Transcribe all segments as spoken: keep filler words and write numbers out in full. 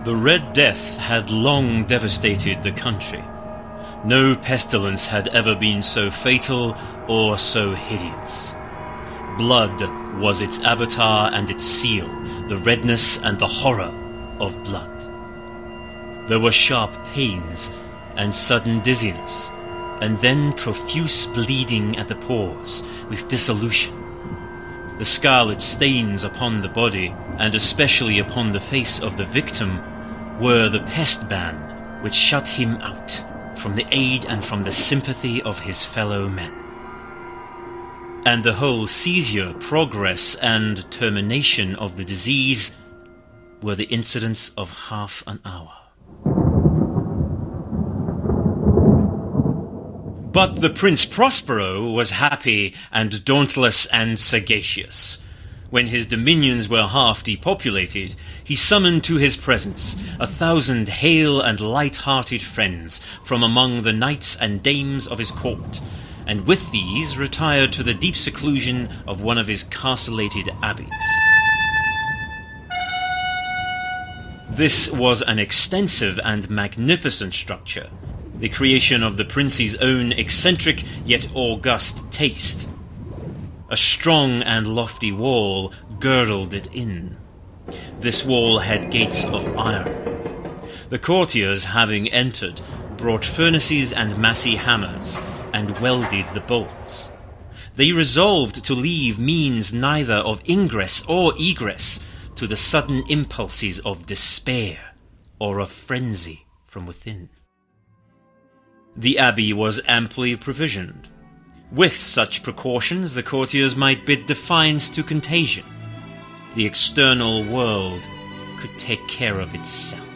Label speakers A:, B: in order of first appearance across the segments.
A: The Red Death had long devastated the country. No pestilence had ever been so fatal or so hideous. Blood was its avatar and its seal, the redness and the horror of blood. There were sharp pains and sudden dizziness, and then profuse bleeding at the pores with dissolution. The scarlet stains upon the body, and especially upon the face of the victim, were the pest ban which shut him out from the aid and from the sympathy of his fellow men. And the whole seizure, progress, and termination of the disease were the incidents of half an hour. But the Prince Prospero was happy and dauntless and sagacious. When his dominions were half depopulated, he summoned to his presence a thousand hale and light-hearted friends from among the knights and dames of his court, and with these retired to the deep seclusion of one of his castellated abbeys. This was an extensive and magnificent structure, the creation of the prince's own eccentric yet august taste. A strong and lofty wall girdled it in. This wall had gates of iron. The courtiers, having entered, brought furnaces and massy hammers, and welded the bolts. They resolved to leave means neither of ingress or egress to the sudden impulses of despair or of frenzy from within. The abbey was amply provisioned. With such precautions, the courtiers might bid defiance to contagion. The external world could take care of itself.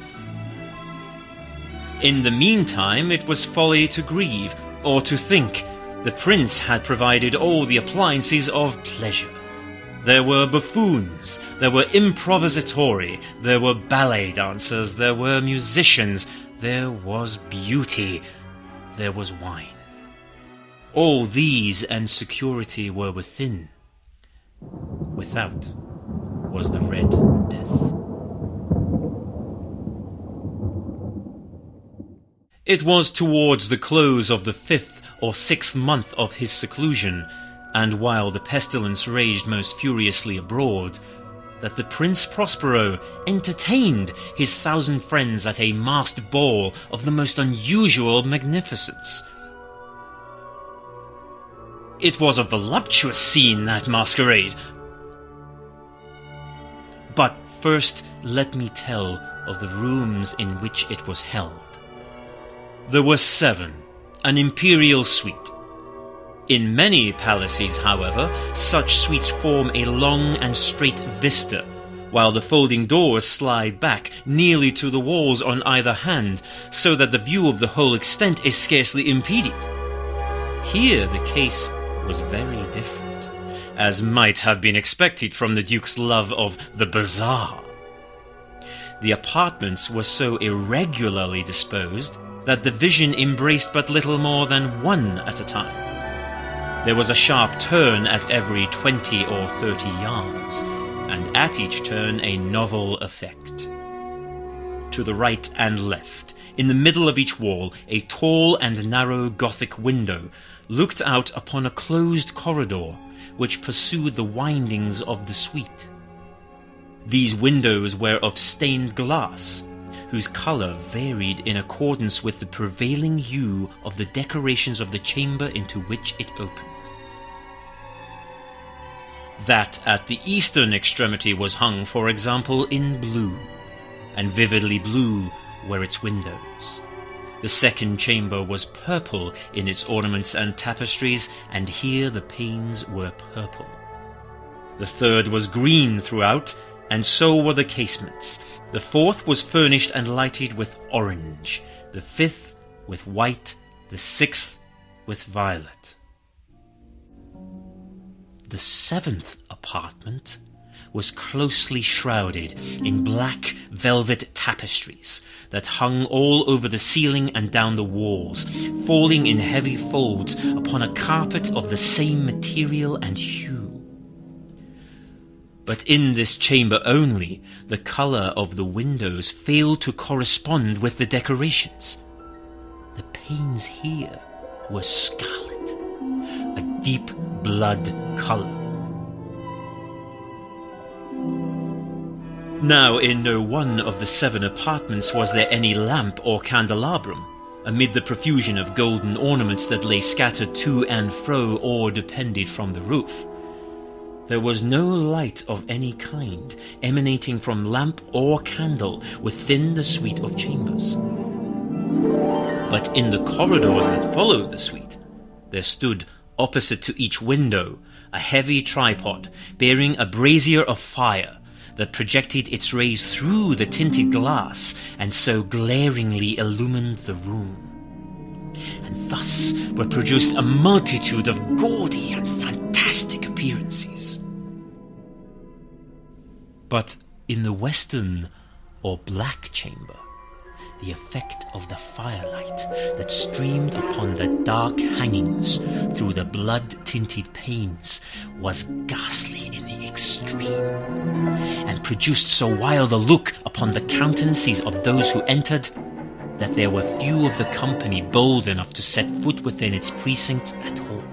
A: In the meantime, it was folly to grieve, or to think. The prince had provided all the appliances of pleasure. There were buffoons, there were improvisatori, there were ballet dancers, there were musicians, there was beauty, there was wine. All these and security were within. Without was the Red Death. It was towards the close of the fifth or sixth month of his seclusion, and while the pestilence raged most furiously abroad, that the Prince Prospero entertained his thousand friends at a masked ball of the most unusual magnificence. It was a voluptuous scene, that masquerade. But first let me tell of the rooms in which it was held. There were seven, an imperial suite. In many palaces, however, such suites form a long and straight vista, while the folding doors slide back nearly to the walls on either hand, so that the view of the whole extent is scarcely impeded. Here the case was very different, as might have been expected from the Duke's love of the bazaar. The apartments were so irregularly disposed that the vision embraced but little more than one at a time. There was a sharp turn at every twenty or thirty yards, and at each turn a novel effect. To the right and left, in the middle of each wall, a tall and narrow Gothic window looked out upon a closed corridor which pursued the windings of the suite. These windows were of stained glass, whose colour varied in accordance with the prevailing hue of the decorations of the chamber into which it opened. That at the eastern extremity was hung, for example, in blue, and vividly blue were its windows. The second chamber was purple in its ornaments and tapestries, and here the panes were purple. The third was green throughout, and so were the casements. The fourth was furnished and lighted with orange, the fifth with white, the sixth with violet. The seventh apartment was closely shrouded in black velvet tapestries that hung all over the ceiling and down the walls, falling in heavy folds upon a carpet of the same material and hue. But in this chamber only, the colour of the windows failed to correspond with the decorations. The panes here were scarlet, a deep blood colour. Now in no one of the seven apartments was there any lamp or candelabrum, amid the profusion of golden ornaments that lay scattered to and fro or depended from the roof. There was no light of any kind emanating from lamp or candle within the suite of chambers. But in the corridors that followed the suite, there stood, opposite to each window, a heavy tripod bearing a brazier of fire that projected its rays through the tinted glass and so glaringly illumined the room. And thus were produced a multitude of gaudy and fantastic appearances. But in the western or black chamber, the effect of the firelight that streamed upon the dark hangings through the blood-tinted panes was ghastly in the extreme, and produced so wild a look upon the countenances of those who entered that there were few of the company bold enough to set foot within its precincts at all.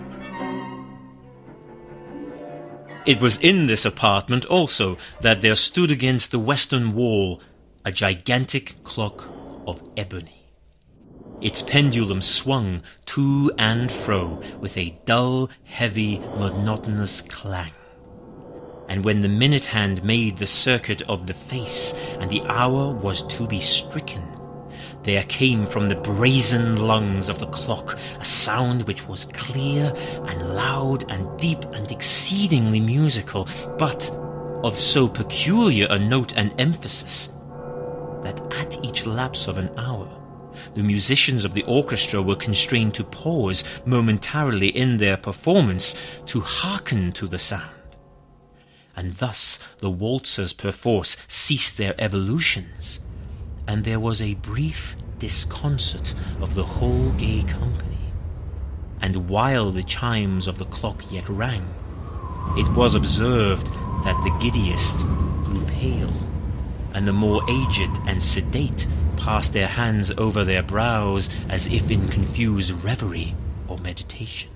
A: It was in this apartment also that there stood against the western wall a gigantic clock of ebony. Its pendulum swung to and fro with a dull, heavy, monotonous clang. And when the minute hand made the circuit of the face and the hour was to be stricken, there came from the brazen lungs of the clock a sound which was clear and loud and deep and exceedingly musical, but of so peculiar a note and emphasis that at each lapse of an hour the musicians of the orchestra were constrained to pause momentarily in their performance to hearken to the sound. And thus the waltzers perforce ceased their evolutions, and there was a brief disconcert of the whole gay company. And while the chimes of the clock yet rang, it was observed that the giddiest grew pale, and the more aged and sedate passed their hands over their brows as if in confused reverie or meditation.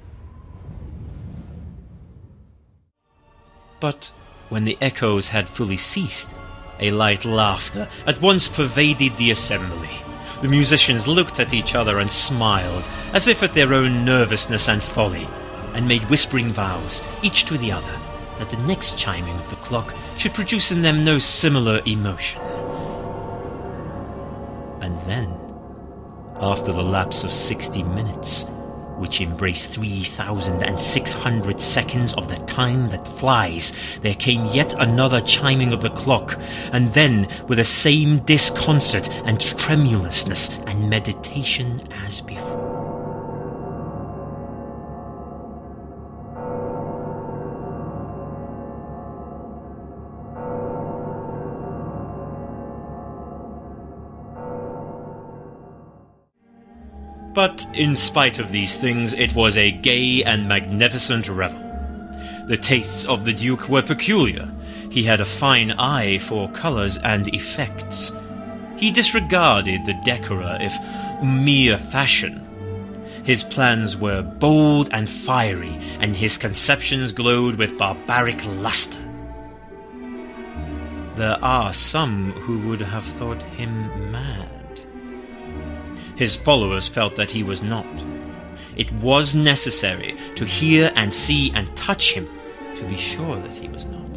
A: But when the echoes had fully ceased, a light laughter at once pervaded the assembly. The musicians looked at each other and smiled, as if at their own nervousness and folly, and made whispering vows, each to the other, that the next chiming of the clock should produce in them no similar emotion. And then, after the lapse of sixty minutes, which embraced three thousand and six hundred seconds of the time that flies, there came yet another chiming of the clock, and then with the same disconcert and tremulousness and meditation as before. But in spite of these things, it was a gay and magnificent revel. The tastes of the Duke were peculiar. He had a fine eye for colours and effects. He disregarded the decora if mere fashion. His plans were bold and fiery, and his conceptions glowed with barbaric lustre. There are some who would have thought him mad. His followers felt that he was not. It was necessary to hear and see and touch him to be sure that he was not.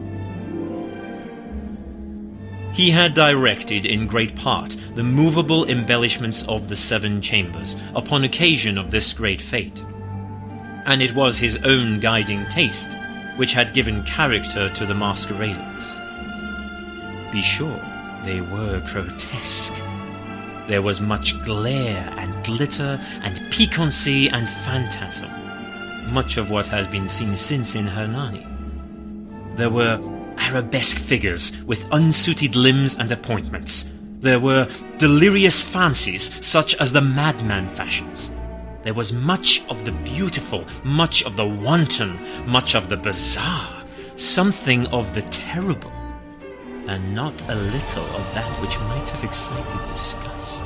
A: He had directed in great part the movable embellishments of the seven chambers upon occasion of this great fete, and it was his own guiding taste which had given character to the masqueraders. Be sure they were grotesque. There was much glare and glitter and piquancy and phantasm, much of what has been seen since in Hernani. There were arabesque figures with unsuited limbs and appointments. There were delirious fancies such as the madman fashions. There was much of the beautiful, much of the wanton, much of the bizarre, something of the terrible, and not a little of that which might have excited disgust.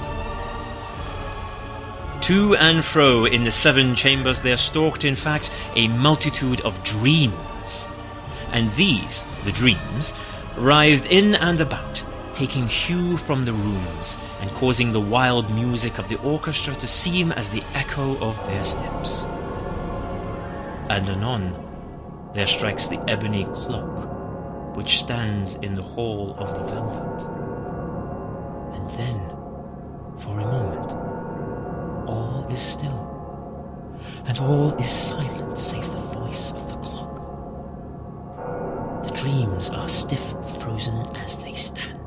A: To and fro in the seven chambers there stalked, in fact, a multitude of dreams, and these, the dreams, writhed in and about, taking hue from the rooms, and causing the wild music of the orchestra to seem as the echo of their steps. And anon there strikes the ebony clock, which stands in the hall of the velvet. And then, for a moment, all is still, and all is silent save the voice of the clock. The dreams are stiff frozen as they stand.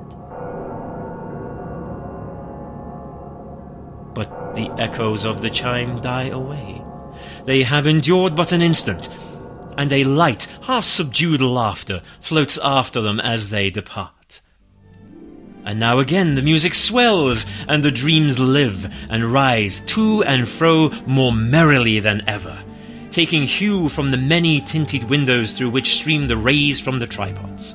A: But the echoes of the chime die away. They have endured but an instant, and a light, half-subdued laughter floats after them as they depart. And now again the music swells, and the dreams live and writhe to and fro more merrily than ever, taking hue from the many tinted windows through which stream the rays from the tripods.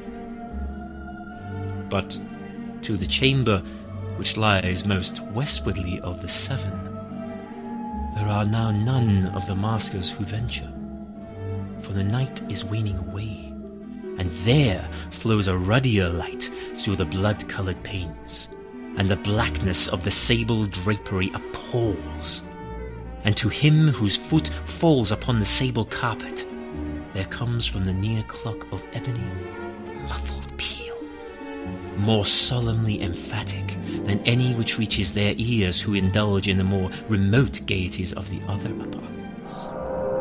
A: But to the chamber which lies most westwardly of the seven, there are now none of the maskers who venture, for the night is waning away, and there flows a ruddier light through the blood-coloured panes, and the blackness of the sable drapery appalls. And to him whose foot falls upon the sable carpet, there comes from the near clock of ebony muffled peal, more solemnly emphatic than any which reaches their ears who indulge in the more remote gaieties of the other apartments.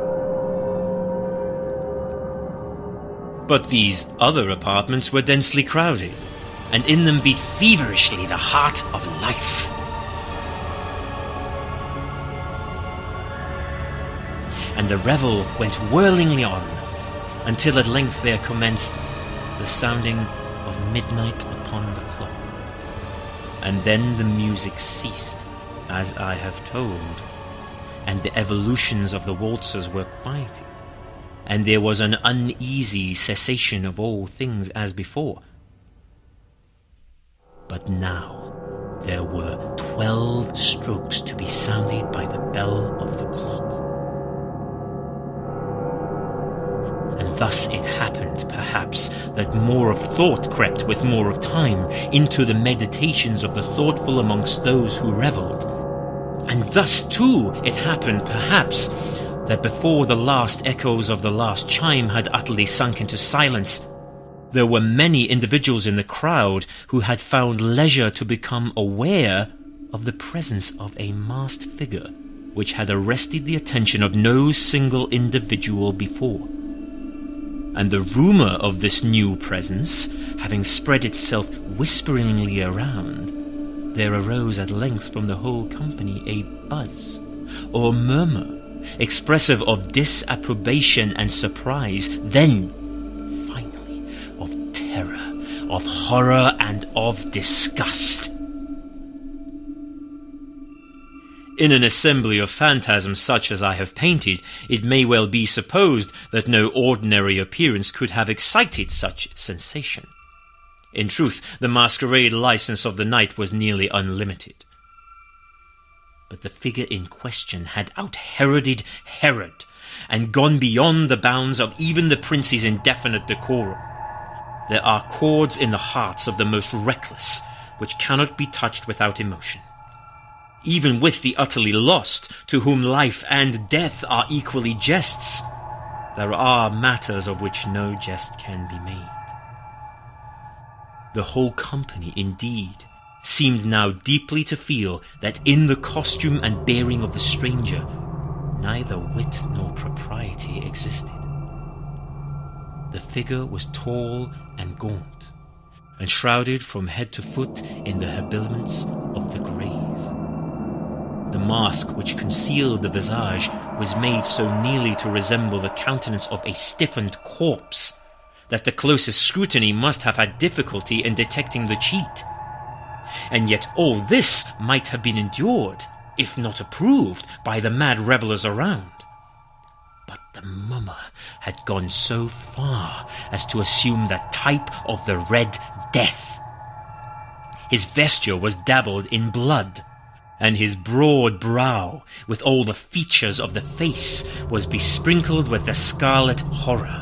A: But these other apartments were densely crowded, and in them beat feverishly the heart of life. And the revel went whirlingly on, until at length there commenced the sounding of midnight upon the clock. And then the music ceased, as I have told, and the evolutions of the waltzers were quieted, and there was an uneasy cessation of all things as before. But now there were twelve strokes to be sounded by the bell of the clock. And thus it happened, perhaps, that more of thought crept with more of time into the meditations of the thoughtful amongst those who revelled. And thus, too, it happened, perhaps, that before the last echoes of the last chime had utterly sunk into silence, there were many individuals in the crowd who had found leisure to become aware of the presence of a masked figure which had arrested the attention of no single individual before. And the rumour of this new presence having spread itself whisperingly around, there arose at length from the whole company a buzz, or murmur, expressive of disapprobation and surprise, then, finally, of terror, of horror, and of disgust. In an assembly of phantasms such as I have painted, it may well be supposed that no ordinary appearance could have excited such sensation. In truth, the masquerade license of the night was nearly unlimited. But the figure in question had out-Heroded Herod, and gone beyond the bounds of even the prince's indefinite decorum. There are chords in the hearts of the most reckless, which cannot be touched without emotion. Even with the utterly lost, to whom life and death are equally jests, there are matters of which no jest can be made. The whole company, indeed, seemed now deeply to feel that in the costume and bearing of the stranger neither wit nor propriety existed. The figure was tall and gaunt, and shrouded from head to foot in the habiliments of the grave. The mask which concealed the visage was made so nearly to resemble the countenance of a stiffened corpse that the closest scrutiny must have had difficulty in detecting the cheat. And yet all this might have been endured, if not approved, by the mad revellers around. But the mummer had gone so far as to assume the type of the Red Death. His vesture was dabbled in blood, and his broad brow, with all the features of the face, was besprinkled with the scarlet horror.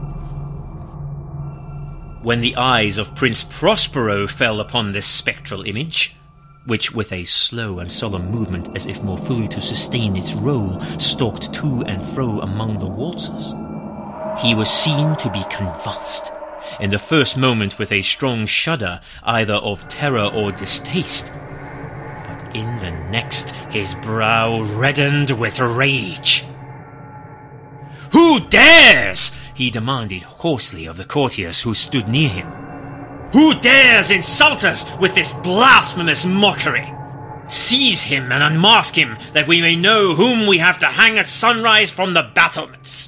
A: When the eyes of Prince Prospero fell upon this spectral image, which with a slow and solemn movement, as if more fully to sustain its role, stalked to and fro among the waltzers, he was seen to be convulsed, in the first moment with a strong shudder, either of terror or distaste, but in the next his brow reddened with rage. "Who dares?" he demanded hoarsely of the courtiers who stood near him. "Who dares insult us with this blasphemous mockery? Seize him and unmask him, that we may know whom we have to hang at sunrise from the battlements."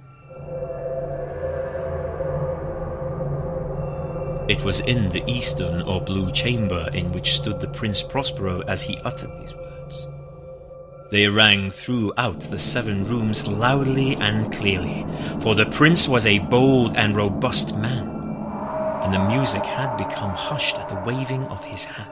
A: It was in the eastern or blue chamber in which stood the Prince Prospero as he uttered these words. They rang throughout the seven rooms loudly and clearly, for the prince was a bold and robust man, and the music had become hushed at the waving of his hand.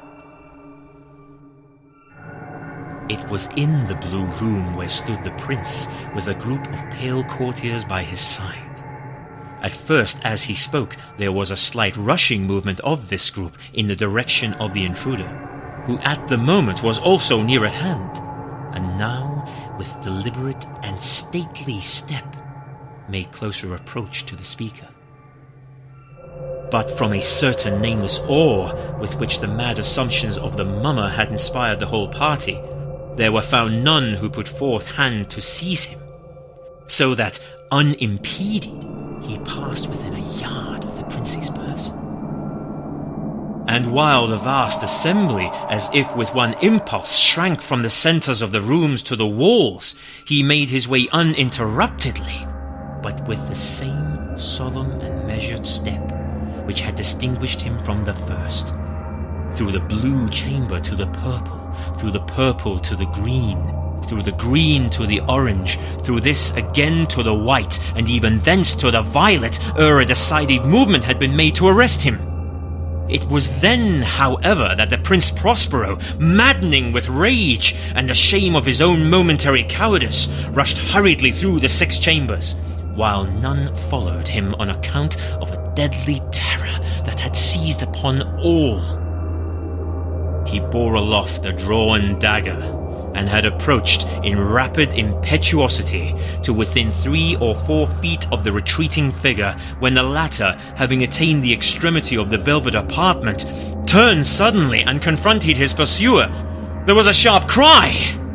A: It was in the blue room where stood the prince, with a group of pale courtiers by his side. At first, as he spoke, there was a slight rushing movement of this group in the direction of the intruder, who at the moment was also near at hand, and now, with deliberate and stately step, made closer approach to the speaker. But from a certain nameless awe with which the mad assumptions of the mummer had inspired the whole party, there were found none who put forth hand to seize him, so that, unimpeded, he passed within a yard of the prince's person. And while the vast assembly, as if with one impulse, shrank from the centres of the rooms to the walls, he made his way uninterruptedly, but with the same solemn and measured step which had distinguished him from the first, through the blue chamber to the purple, through the purple to the green, through the green to the orange, through this again to the white, and even thence to the violet, ere a decided movement had been made to arrest him. It was then, however, that the Prince Prospero, maddening with rage and the shame of his own momentary cowardice, rushed hurriedly through the six chambers, while none followed him on account of a deadly terror that had seized upon all. He bore aloft a drawn dagger, and had approached in rapid impetuosity to within three or four feet of the retreating figure, when the latter, having attained the extremity of the velvet apartment, turned suddenly and confronted his pursuer. There was a sharp cry,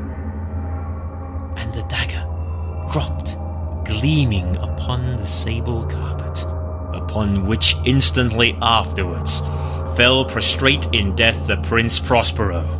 A: and the dagger dropped, gleaming upon the sable carpet, upon which instantly afterwards fell prostrate in death the Prince Prospero.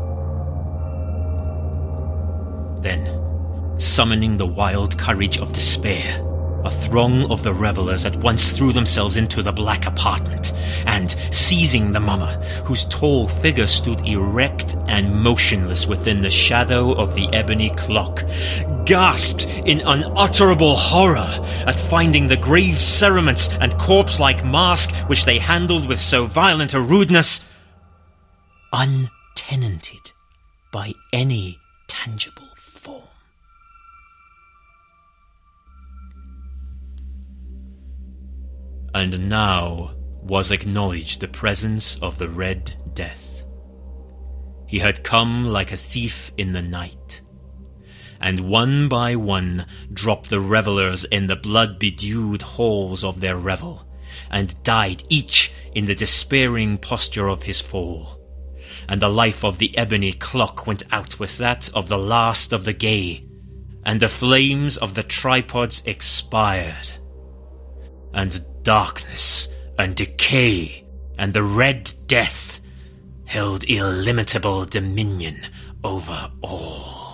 A: Then, summoning the wild courage of despair, a throng of the revellers at once threw themselves into the black apartment, and, seizing the mummer, whose tall figure stood erect and motionless within the shadow of the ebony clock, gasped in unutterable horror at finding the grave cerements and corpse-like mask which they handled with so violent a rudeness untenanted by any tangible form. And now was acknowledged the presence of the Red Death. He had come like a thief in the night, and one by one dropped the revellers in the blood-bedewed halls of their revel, and died each in the despairing posture of his fall. And the life of the ebony clock went out with that of the last of the gay, and the flames of the tripods expired, and darkness and decay and the Red Death held illimitable dominion over all.